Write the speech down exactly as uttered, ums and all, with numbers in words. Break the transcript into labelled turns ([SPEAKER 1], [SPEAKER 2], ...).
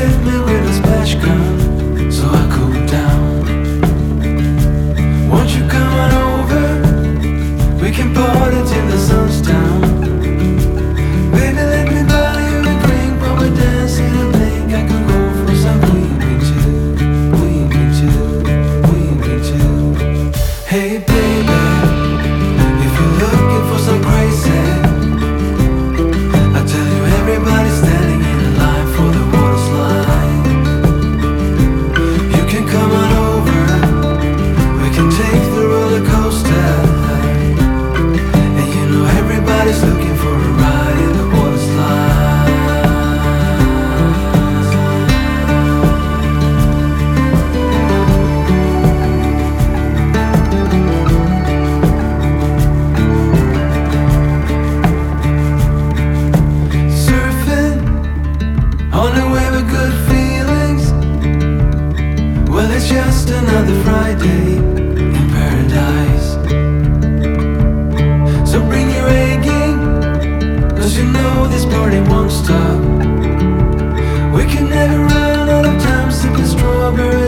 [SPEAKER 1] with me with a splash gun so I cool down. Won't you come on over? We can party till the sun's down. Baby, let me buy you a drink while we're dancing and blink. I can go for some we me too, we me too, we me too. Hey baby, if you're looking for some crazy, I tell you everybody's standing in a line for the water slide. You can come on over, we can take the roller coaster, and you know everybody's looking for a ride in the water slide. Surfing on the wave of good feelings. Well, it's just another Friday in paradise. So bring your A game, 'cause you know this party won't stop. We can never run out of time sipping strawberry